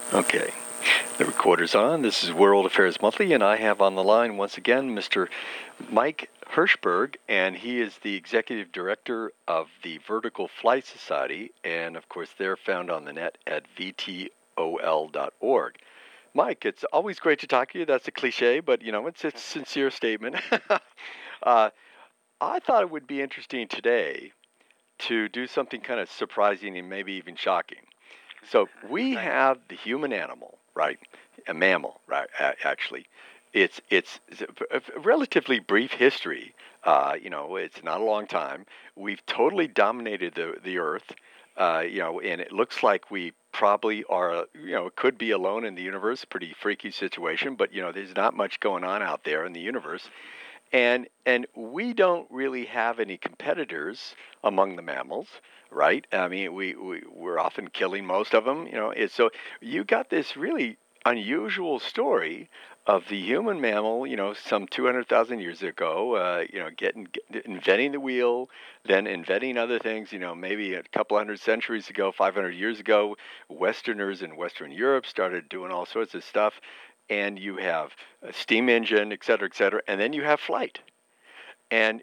Okay, the recorder's on. This is World Affairs Monthly, and I have on the line once again Mr. Mike Hirschberg, and he is the executive director of the Vertical Flight Society, and of course they're found on the net at vtol.org. Mike, it's always great to talk to you. That's a cliche, but it's a sincere statement. uh, I thought it would be interesting today to do something kind of surprising and maybe even shocking. So we have the human animal, right? A mammal, right? Actually, it's a relatively brief history. It's not a long time. We've totally dominated the earth. And it looks like we probably are. Could be alone in the universe. Pretty freaky situation, but there's not much going on out there in the universe. And we don't really have any competitors among the mammals, right? I mean, we're often killing most of them. So you got this really unusual story of the human mammal, some 200,000 years ago, inventing the wheel, then inventing other things, maybe a couple hundred centuries ago, 500 years ago, Westerners in Western Europe started doing all sorts of stuff, and you have a steam engine, et cetera, and then you have flight. And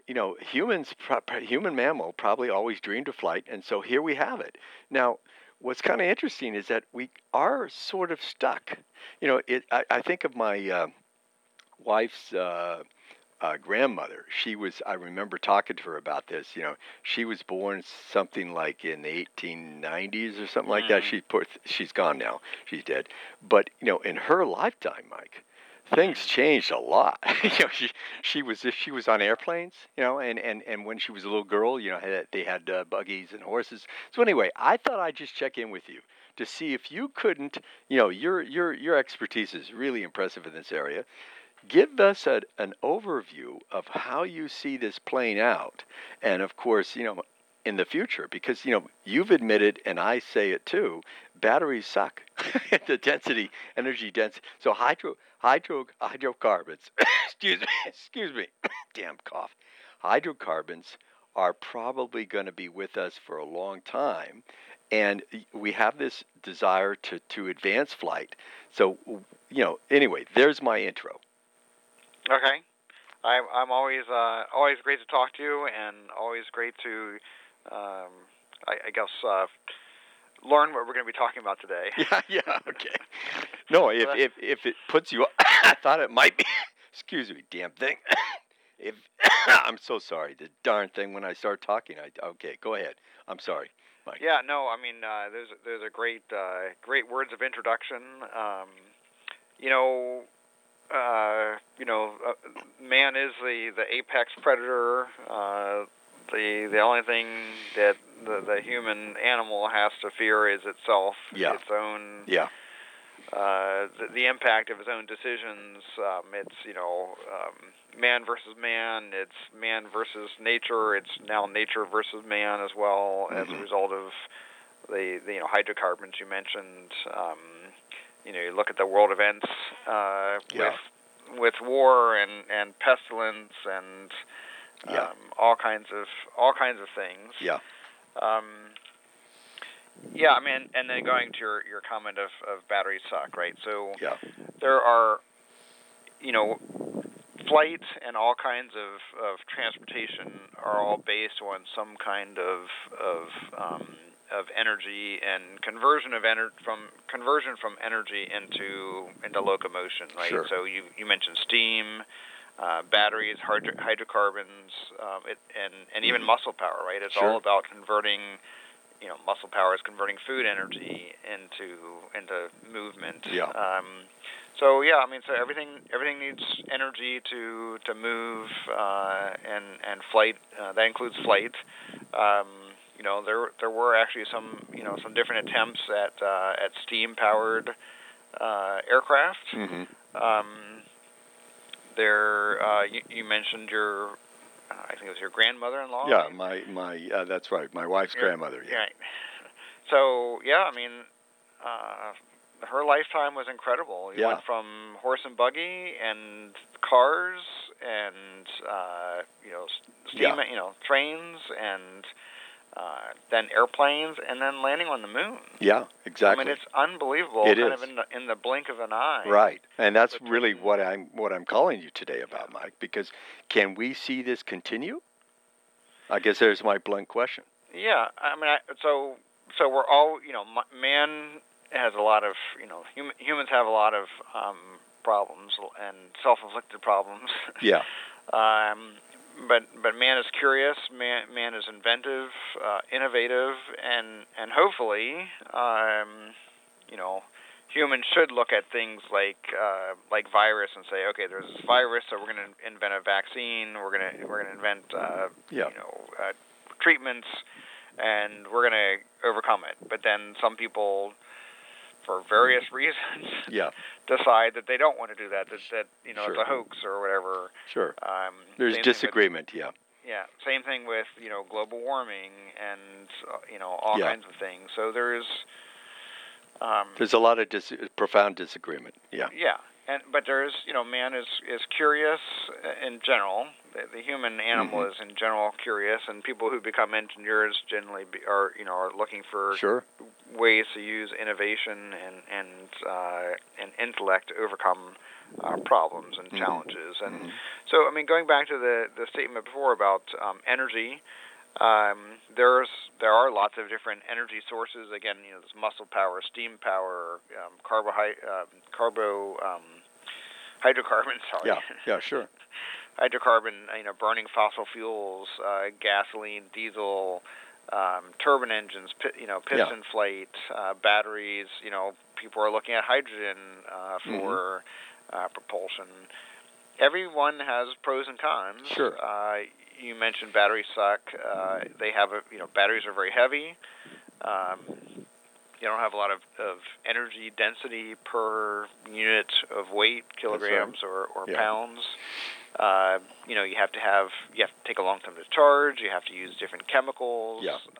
human mammal probably always dreamed of flight, and so here we have it. Now, what's kind of interesting is that we are sort of stuck. I think of my wife's grandmother. I remember talking to her about this. She was born something like in the 1890s or something like that. She's gone now. She's dead. But, in her lifetime, Mike, things changed a lot. She was on airplanes, and when she was a little girl, they had buggies and horses. So anyway, I thought I'd just check in with you to see if you couldn't, your expertise is really impressive in this area. Give us an overview of how you see this playing out, and of course, in the future, because you've admitted, and I say it too, batteries suck. The energy density. So hydrocarbons. Excuse me, damn cough. Hydrocarbons are probably going to be with us for a long time, and we have this desire to advance flight. So anyway, there's my intro. Okay. I'm always great to talk to you, and always great to, I guess, learn what we're going to be talking about today. Yeah, okay. No, if it puts you, I thought it might be. Excuse me, damn thing. If I'm so sorry, the darn thing. When I start talking, okay, go ahead. I'm sorry, Mike. Yeah, no, I mean, there's a great words of introduction. Man is the apex predator. The only thing that the human animal has to fear is itself, its own. Yeah. The impact of its own decisions. It's man versus man. It's man versus nature. It's now nature versus man as well, as a result of the hydrocarbons you mentioned. You look at the world events with war and pestilence and all kinds of things. Yeah. I mean, and then going to your comment of batteries suck, right? So there are, flight and all kinds of transportation are all based on some kind of energy and conversion from energy into locomotion, right? Sure. So you mentioned steam, batteries, hydrocarbons, and even muscle power, right? It's all about converting. Muscle power is converting food energy into movement. Yeah. So everything needs energy to move, and flight. That includes flight. There were actually some different attempts at steam powered aircraft. You mentioned your. I think it was your grandmother-in-law. Yeah, my that's right, my wife's grandmother. Yeah. Right. So her lifetime was incredible. You went from horse and buggy and cars and steam, trains and then airplanes, and then landing on the moon. Yeah, exactly. I mean, it's unbelievable. It kind is. of in the blink of an eye. Right, and that's really what I'm calling you today about, Mike. Because can we see this continue? I guess there's my blunt question. Yeah, I mean, so we're all, man has a lot of, humans have a lot of problems and self-inflicted problems. Yeah. But man is curious. Man is inventive, innovative, and hopefully, humans should look at things like virus and say, okay, there's this virus, so we're going to invent a vaccine. We're going to invent treatments, and we're going to overcome it. But then some people, for various reasons, decide that they don't want to do that. That Sure. It's a hoax or whatever. Sure. There's disagreement. Yeah. Same thing with global warming and all kinds of things. So there's a lot of profound disagreement. Yeah. Yeah. But there's, man is curious in general. The human animal is in general curious, and people who become engineers generally are looking for ways to use innovation and intellect to overcome problems and challenges. And so, I mean, going back to the statement before about energy. There are lots of different energy sources. Again, there's muscle power, steam power, hydrocarbons. Sorry. Yeah, sure. Hydrocarbon, burning fossil fuels, gasoline, diesel, turbine engines, piston flight, batteries. People are looking at hydrogen for propulsion. Everyone has pros and cons. Sure. You mentioned batteries suck. They have batteries are very heavy. You don't have a lot of energy density per unit of weight, kilograms or pounds. You have to take a long time to charge. You have to use different chemicals.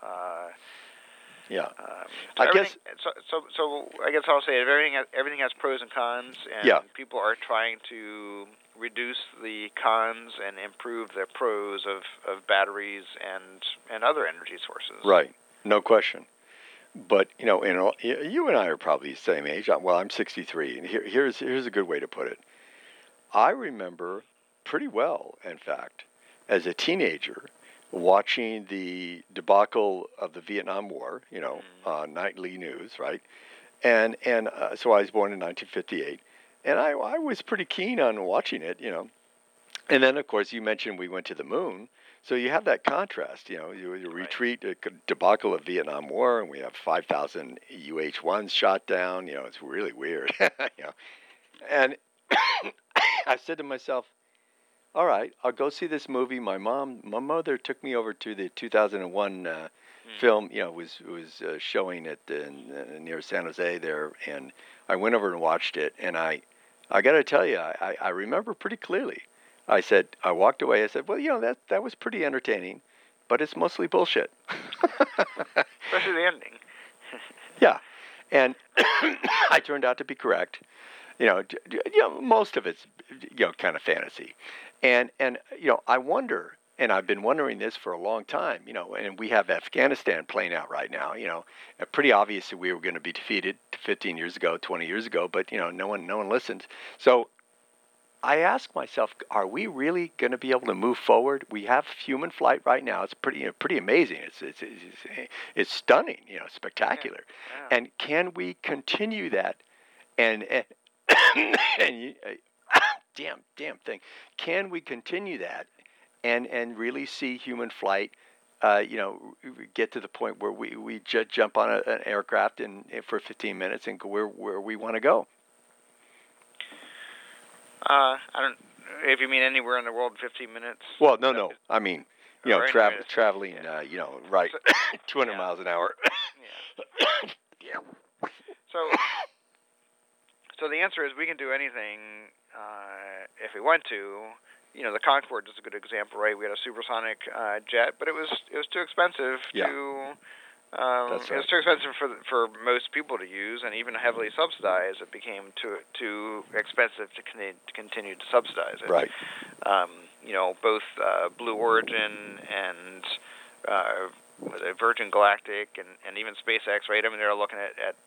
Yeah. I guess I'll say everything has pros and cons, and people are trying to reduce the cons and improve the pros of batteries and other energy sources. Right, no question. But you and I are probably the same age. Well, I'm 63, and here's a good way to put it. I remember pretty well, in fact, as a teenager, watching the debacle of the Vietnam War, nightly news, right? And so I was born in 1958, and I was pretty keen on watching it, And then, of course, you mentioned we went to the moon, so you have that contrast, you retreat, a debacle of Vietnam War, and we have 5,000 UH-1s shot down, it's really weird, And I said to myself, all right, I'll go see this movie. My mother took me over to the 2001 film. Was showing it near San Jose there, and I went over and watched it. And I got to tell you, I remember pretty clearly. I walked away. I said, well, that was pretty entertaining, but it's mostly bullshit. Especially the ending. Yeah, and I turned out to be correct. Most of it's kind of fantasy. And I wonder, and I've been wondering this for a long time, and we have Afghanistan playing out right now, pretty obvious that we were going to be defeated 15 years ago, 20 years ago, but, no one listened. So I ask myself, are we really going to be able to move forward? We have human flight right now. It's pretty amazing. It's stunning, spectacular. Yeah. And can we continue that? And damn thing. Can we continue that and really see human flight, get to the point where we jump on an aircraft for 15 minutes and go where we want to go? I don't. If you mean anywhere in the world, 15 minutes. Well, no. I mean, traveling, right, 200 miles an hour. Yeah. So the answer is we can do anything if we want to. The Concorde is a good example, right? We had a supersonic jet, but it was too expensive to. That's right. It was too expensive for most people to use, and even heavily subsidized, it became too expensive to continue to subsidize it. Right. Both Blue Origin and Virgin Galactic and even SpaceX, right? I mean, they're looking at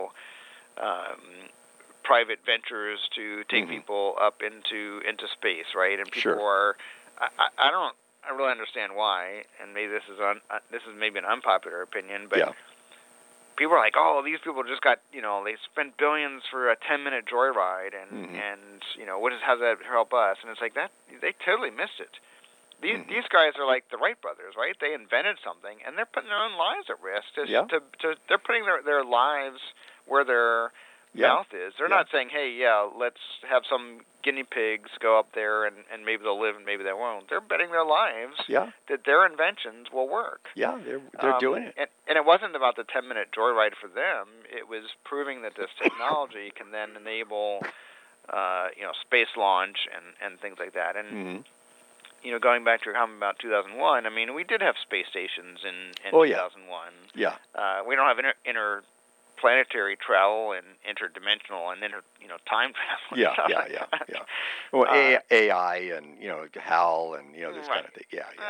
private ventures to take people up into space, right? And people are, I really understand why, and maybe this is maybe an unpopular opinion, but people are like, oh, these people just got, they spent billions for a 10-minute joyride, and how does that help us? And it's like that they totally missed it. These guys are like the Wright brothers, right? They invented something, and they're putting their own lives at risk. They're putting their lives where their mouth is. They're not saying, hey, let's have some guinea pigs go up there, and maybe they'll live and maybe they won't. They're betting their lives that their inventions will work. Yeah, they're doing it. And it wasn't about the 10-minute joyride for them. It was proving that this technology can then enable, space launch and things like that. And going back to your comment about 2001, I mean, we did have space stations in 2001. Yeah. We don't have interplanetary travel and interdimensional and time travel. Yeah. Well, AI and HAL and this kind of thing.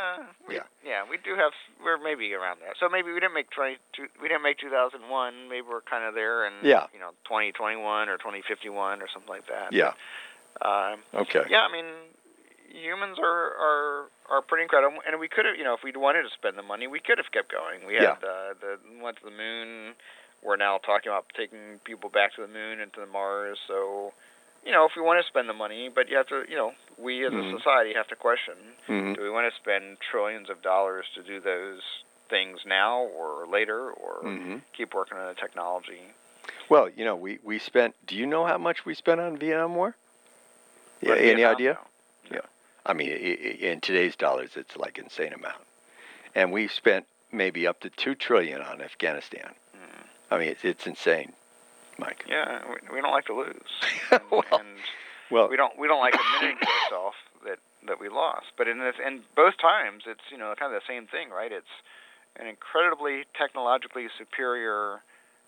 We do have. We're maybe around there. So maybe we didn't make 2001. Maybe we're kind of there in 2021 or 2051 or something like that. Yeah. Okay. Yeah, I mean, humans are pretty incredible, and we could have, if we wanted to spend the money, we could have kept going. We had went to the moon. We're now talking about taking people back to the moon and to the Mars. So, if we want to spend the money, but you have to, we as a society have to question: do we want to spend trillions of dollars to do those things now or later, or keep working on the technology? Well, we spent. Do you know how much we spent on Vietnam War? Yeah, any idea? No. I mean, in today's dollars, it's like insane amount. And we've spent maybe up to $2 trillion on Afghanistan. I mean, it's insane, Mike. Yeah, we don't like to lose. Well, we don't like admitting to ourselves that we lost. But in both times, it's kind of the same thing, right? It's an incredibly technologically superior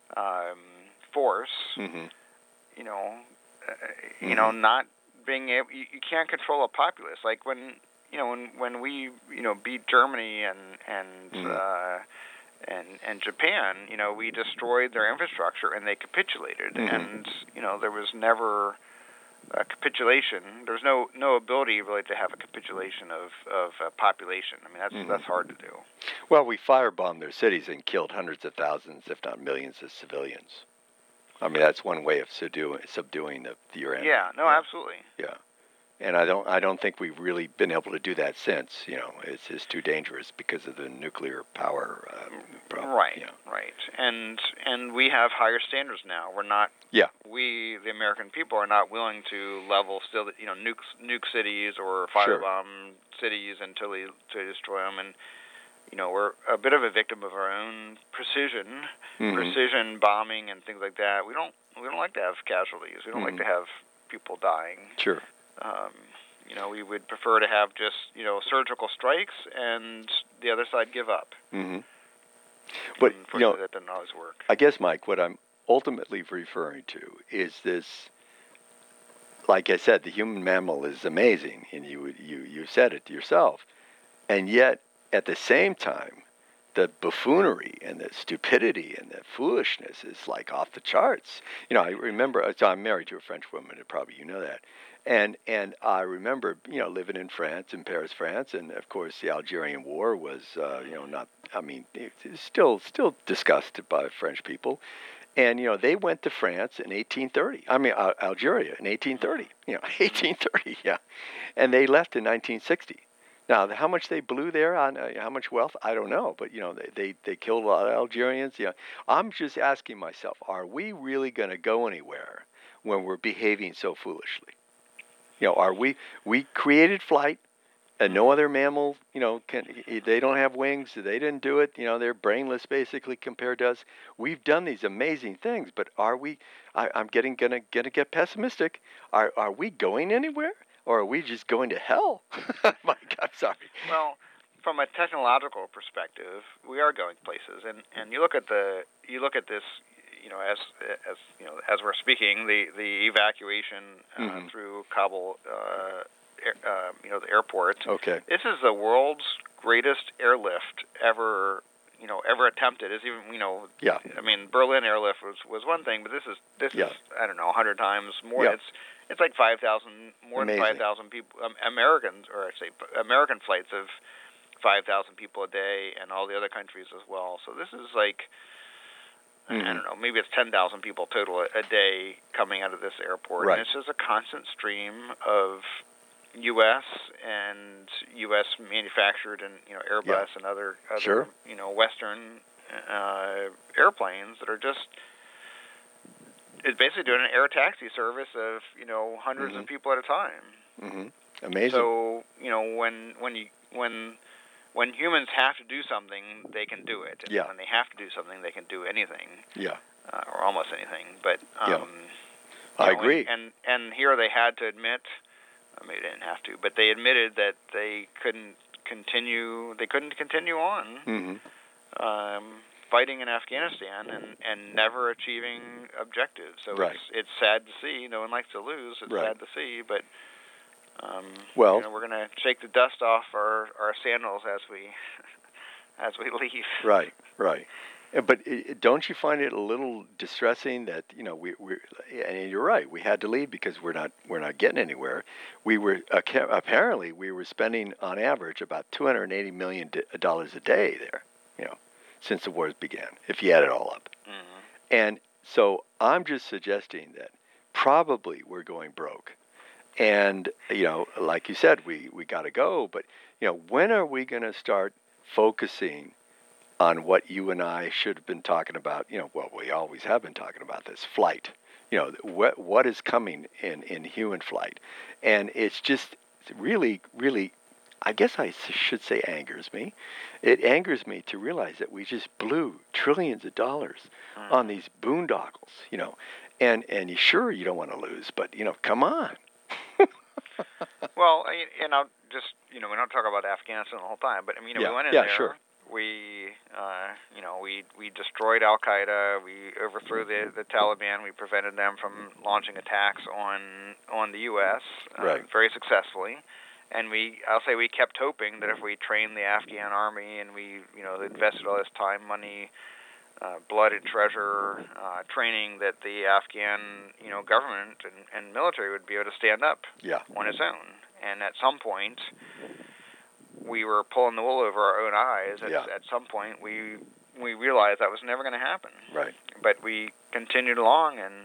force. Not being able, you can't control a populace. Like when we beat Germany and Japan, we destroyed their infrastructure and they capitulated. And there was never a capitulation. There's no ability really to have a capitulation of a population. I mean, that's hard to do. Well, we firebombed their cities and killed hundreds of thousands, if not millions, of civilians. I mean, that's one way of subduing your enemy. Yeah, no, absolutely. Yeah. And I don't think we've really been able to do that since. It's too dangerous because of the nuclear power problem. Right, right. And we have higher standards now. We're not. Yeah. We, the American people, are not willing to level still. Nuke cities or firebomb cities and totally to destroy them. And we're a bit of a victim of our own precision bombing and things like that. We don't like to have casualties. We don't like to have people dying. Sure. We would prefer to have just, surgical strikes and the other side give up. But, that doesn't always work. I guess, Mike, what I'm ultimately referring to is this, like I said, the human mammal is amazing, and you said it yourself. And yet, at the same time, the buffoonery and the stupidity and the foolishness is like off the charts. I remember, so I'm married to a French woman, and probably you know that. And I remember, living in France, in Paris, France, and of course the Algerian War was, not. I mean, it's still discussed by French people, and they went to France in 1830. I mean, Algeria in 1830. 1830, yeah, and they left in 1960. Now, how much they blew there on how much wealth, I don't know, but they killed a lot of Algerians. I'm just asking myself, are we really going to go anywhere when we're behaving so foolishly? Are we created flight, and no other mammal, they don't have wings, they didn't do it, they're brainless basically compared to us. We've done these amazing things, but are we, I'm gonna get pessimistic, are we going anywhere, or are we just going to hell? Mike, I'm sorry. Well, from a technological perspective, we are going places, and you look at this, as we're speaking, the evacuation through Kabul, the airport. Okay. This is the world's greatest airlift ever, ever attempted is even Yeah. I mean, Berlin airlift was one thing, but this is I don't know 100 times more. Yeah. It's like 5,000 more Amazing. than 5,000 people Americans, or I say American flights of 5,000 people a day, and all the other countries as well. So this is like I don't know, maybe it's 10,000 people total a day coming out of this airport, Right. and it's just a constant stream of U.S. and U.S. manufactured and Airbus and other Sure. Western airplanes that are just it's basically doing an air taxi service of hundreds of people at a time. Mm-hmm. Amazing. So when humans have to do something, they can do it. And when they have to do something, they can do anything. Yeah. Or almost anything. But I agree. And here they had to admit. I mean, they didn't have to, but they admitted that they couldn't continue. They couldn't continue on fighting in Afghanistan and never achieving objectives. So it's sad to see. No one likes to lose. It's sad to see, but we're going to shake the dust off our sandals as we leave. Right. But don't you find it a little distressing that we and you're right, we had to leave because we're not getting anywhere. We were apparently we were spending on average about $280 million a day there, since the wars began, if you add it all up. Mm-hmm. And so I'm just suggesting that probably we're going broke. And like you said, we got to go. But when are we going to start focusing on what you and I should have been talking about? Well, we always have been talking about this flight. What is coming in human flight, and it's just really, really. I guess I should say angers me. It angers me to realize that we just blew trillions of dollars on these boondoggles. And sure you don't want to lose, but come on. Well, I'll just we don't talk about Afghanistan the whole time, but I mean, we went in there. Sure. We we destroyed Al Qaeda. We overthrew the Taliban. We prevented them from launching attacks on the U.S. Very successfully. And I'll say we kept hoping that if we trained the Afghan army and we invested all this time, money, blood and treasure training, that the Afghan government and military would be able to stand up on its own. And at some point, we were pulling the wool over our own eyes. At some point, we realized that was never going to happen. Right. But we continued along, and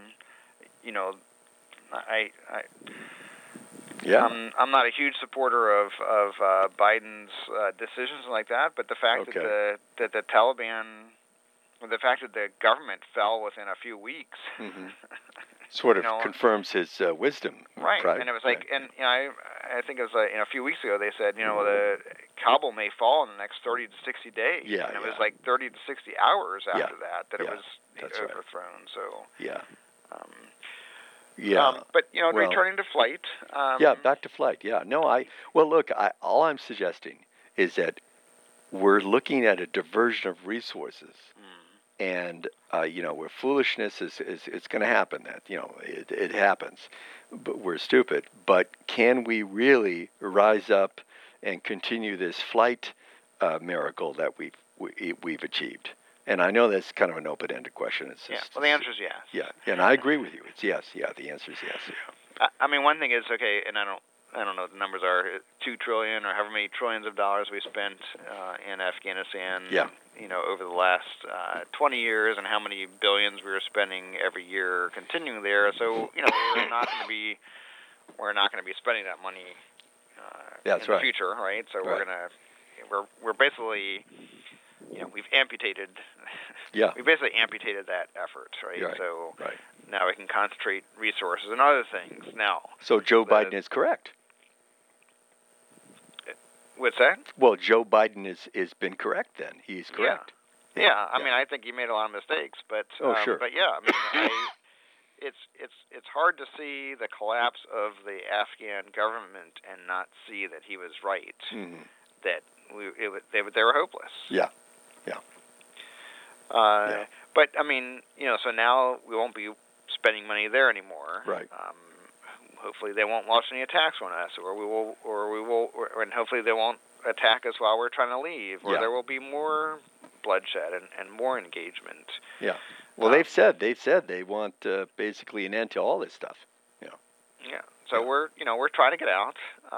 I'm not a huge supporter of Biden's decisions like that, but the fact that the Taliban, the fact that the government fell within a few weeks, sort of confirms his wisdom. Right, and it was like, and I think it was a few weeks ago they said, the Kabul may fall in the next 30 to 60 days. Yeah, and it was like 30 to 60 hours after that it was overthrown. Right. So but returning to flight. Back to flight. Yeah, no, all I'm suggesting is that we're looking at a diversion of resources, and where foolishness is going to happen. That it happens, but we're stupid. But can we really rise up and continue this flight miracle that we've achieved? And I know that's kind of an open-ended question. It's just, well, the answer is yes. Yeah, and I agree with you. It's yes. Yeah, the answer is yes. Yeah. I mean, one thing is, and I don't know what the numbers are, $2 trillion or however many trillions of dollars we spent in Afghanistan. Yeah. Over the last 20 years, and how many billions we were spending every year continuing there. So we're not going to be spending that money in the future, right? So we're basically we've amputated. Yeah. We basically amputated that effort, right? So right. Now we can concentrate resources on other things. Now. So Joe Biden is correct. What's that? Well, Joe Biden is been correct then. He's correct. Yeah. I mean, I think he made a lot of mistakes, but sure. But yeah, I mean, it's hard to see the collapse of the Afghan government and not see that he was right. Mm-hmm. That they were hopeless. Yeah. But I mean, so now we won't be spending money there anymore. Right. Hopefully they won't launch any attacks on us, and hopefully they won't attack us while we're trying to leave, or there will be more bloodshed and more engagement. Yeah. Well, they've said they want basically an end to all this stuff. You know. Yeah. So we're trying to get out.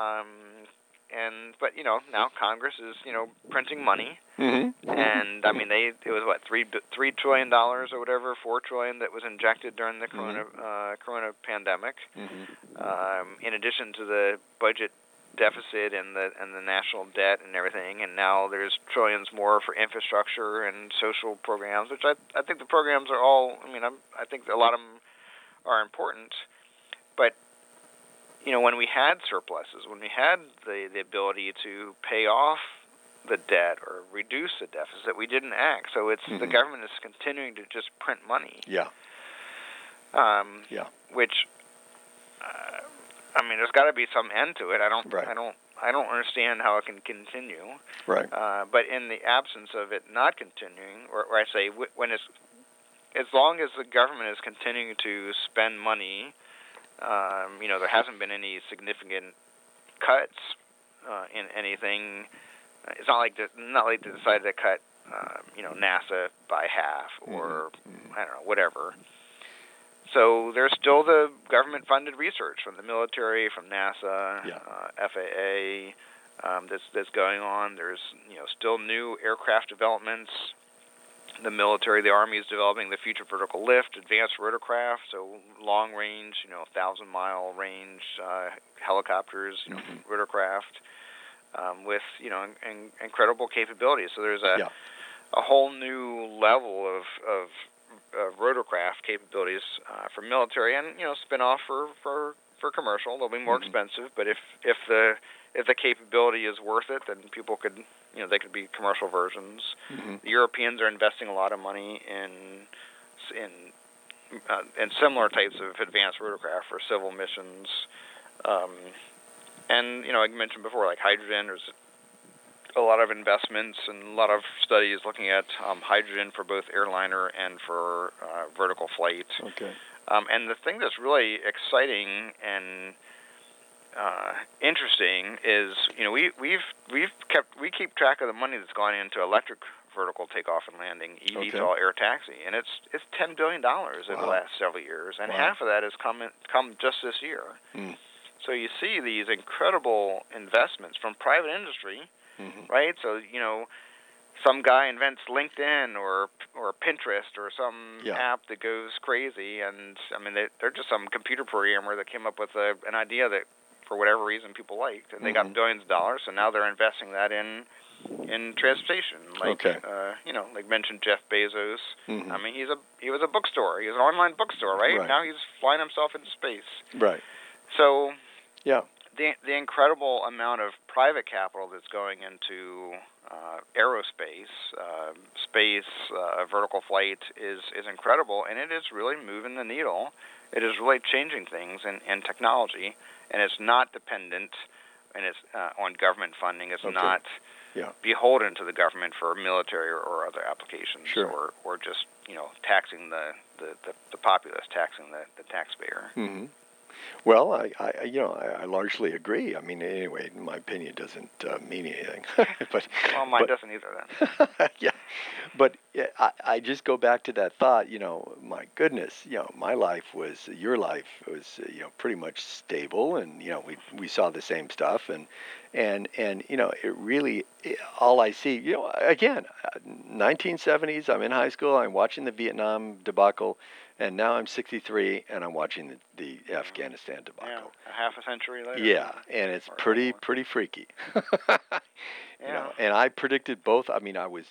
But now Congress is printing money, Mm-hmm. and I mean it was what $3 trillion or whatever, $4 trillion that was injected during the corona pandemic. Mm-hmm. In addition to the budget deficit and the national debt and everything, and now there's trillions more for infrastructure and social programs, which I think the programs are all. I mean, I think a lot of them are important, but when we had surpluses, when we had the ability to pay off the debt or reduce the deficit, we didn't act. So it's the government is continuing to just print money. Yeah. Which, I mean, there's got to be some end to it. I don't understand how it can continue. Right. But in the absence of it not continuing, or I say as long as the government is continuing to spend money. There hasn't been any significant cuts in anything. It's not like they decided to cut, NASA by half or I don't know, whatever. So there's still the government-funded research from the military, from NASA, FAA that's going on. There's still new aircraft developments. The military, the Army is developing the Future Vertical Lift, advanced rotorcraft, so long range, 1,000-mile range helicopters, rotorcraft, with incredible capabilities. So there's a whole new level of rotorcraft capabilities for military, and spin off for commercial. They'll be more expensive, but if the capability is worth it, then people could. They could be commercial versions. The Europeans are investing a lot of money in similar types of advanced rotorcraft for civil missions. And like I mentioned before, like hydrogen, there's a lot of investments and a lot of studies looking at hydrogen for both airliner and for vertical flight. Okay. And the thing that's really exciting and interesting is we keep track of the money that's gone into electric vertical takeoff and landing, eVTOL air taxi, and it's $10 billion over the last several years, and half of that has come just this year. So you see these incredible investments from private industry, right? So some guy invents LinkedIn or Pinterest or some app that goes crazy, and I mean they're just some computer programmer that came up with an idea that for whatever reason people liked, and they got billions of dollars, so now they're investing that in transportation. Like like mentioned Jeff Bezos. I mean he was a bookstore. He was an online bookstore, right? Now he's flying himself into space. Right. So the incredible amount of private capital that's going into aerospace, space, vertical flight is incredible, and it is really moving the needle. It is really changing things in technology, and it's not dependent and it's on government funding. It's not beholden to the government for military or other applications, or just taxing the populace, taxing the taxpayer. Well, I largely agree. I mean, anyway, my opinion doesn't mean anything. Mine doesn't either then. But I just go back to that thought, my goodness, my life was, your life was, pretty much stable, and, we saw the same stuff, and it really, all I see, again, 1970s, I'm in high school, I'm watching the Vietnam debacle, and now I'm 63, and I'm watching the Afghanistan debacle. Yeah, a half a century later. Yeah, and it's pretty freaky. And I predicted both. I mean, I was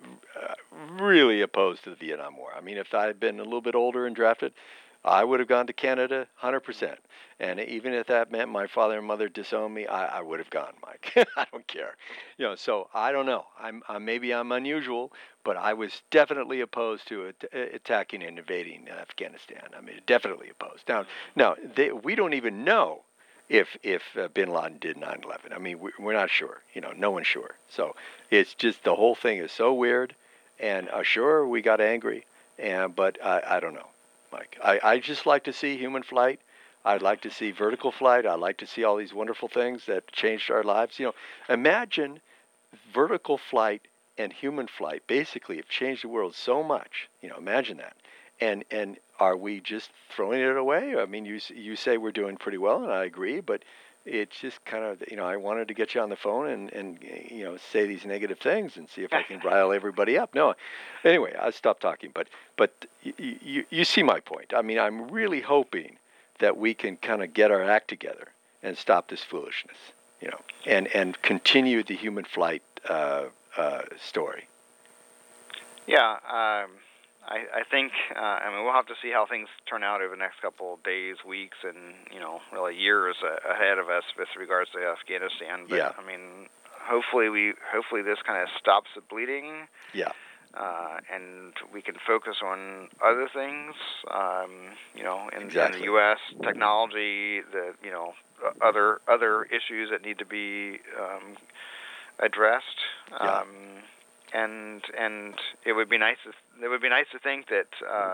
really opposed to the Vietnam War. I mean, if I had been a little bit older and drafted, I would have gone to Canada 100%. And even if that meant my father and mother disowned me, I would have gone, Mike. I don't care. So I don't know. Maybe I'm unusual, but I was definitely opposed to attacking and invading Afghanistan. I mean, definitely opposed. Now we don't even know if Bin Laden did 9/11. I mean, we're not sure. No one's sure. So it's just the whole thing is so weird. And sure, we got angry, but I don't know, Mike. I just like to see human flight. I'd like to see vertical flight. I'd like to see all these wonderful things that changed our lives. Imagine vertical flight and human flight basically have changed the world so much. Imagine that. And are we just throwing it away? I mean, you say we're doing pretty well, and I agree, but it's just kind of, I wanted to get you on the phone and say these negative things and see if I can rile everybody up. No, anyway, I stopped talking. But you see my point. I mean, I'm really hoping that we can kind of get our act together and stop this foolishness, and continue the human flight story. Yeah, I think, we'll have to see how things turn out over the next couple of days, weeks, and, really years ahead of us with regards to Afghanistan. But, yeah. Hopefully this kind of stops the bleeding. Yeah. And we can focus on other things, in Exactly. the U.S., technology, other issues that need to be addressed. Yeah. And it would be nice to think that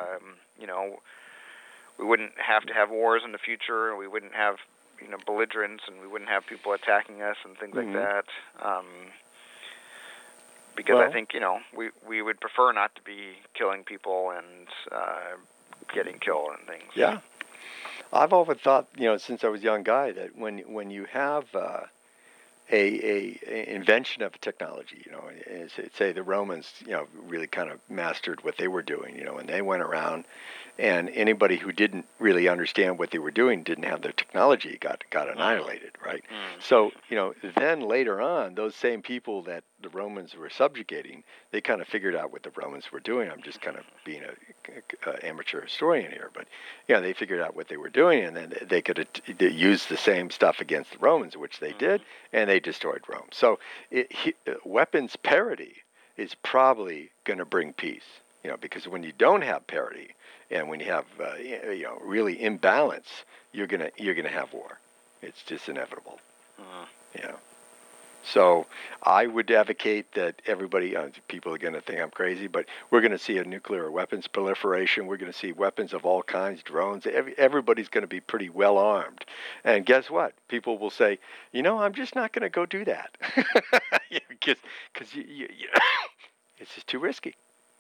we wouldn't have to have wars in the future, and we wouldn't have belligerents, and we wouldn't have people attacking us and things like that. Because I think we would prefer not to be killing people and getting killed and things. Yeah, I've often thought since I was a young guy that when you have a invention of technology, say the Romans, really kind of mastered what they were doing, and they went around, and anybody who didn't really understand what they were doing, didn't have their technology, got annihilated, right? So, then later on, those same people that the Romans were subjugating, they kind of figured out what the Romans were doing. I'm just kind of being a amateur historian here, but they figured out what they were doing, and then they could use the same stuff against the Romans, which they did, and they destroyed Rome. So weapons parity is probably going to bring peace, because when you don't have parity and when you have really imbalance, you're gonna have war. It's just inevitable. So I would advocate that everybody, people are going to think I'm crazy, but we're going to see a nuclear weapons proliferation. We're going to see weapons of all kinds, drones. Everybody's going to be pretty well armed. And guess what? People will say, I'm just not going to go do that. Because it's just too risky.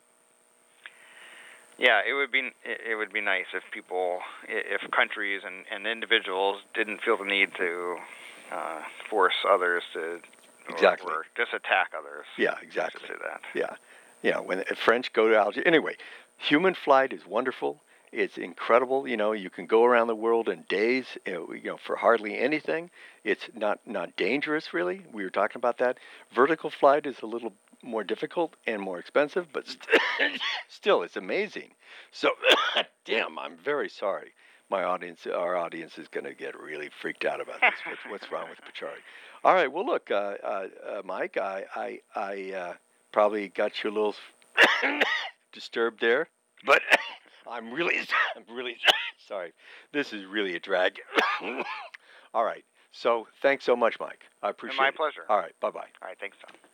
Yeah, it would be nice if countries and individuals didn't feel the need to force others to or just attack others. Yeah, exactly. Just say that. Yeah. When the French go to Algeria, anyway, human flight is wonderful. It's incredible. You can go around the world in days. For hardly anything. It's not dangerous really. We were talking about that. Vertical flight is a little more difficult and more expensive, but still, it's amazing. So, damn, I'm very sorry. Our audience is going to get really freaked out about this. What's wrong with Pachari? All right. Well, look, Mike, I probably got you a little disturbed there, but I'm really sorry. This is really a drag. All right. So, thanks so much, Mike. I appreciate it. My pleasure. All right. Bye-bye. All right. Thanks, Tom.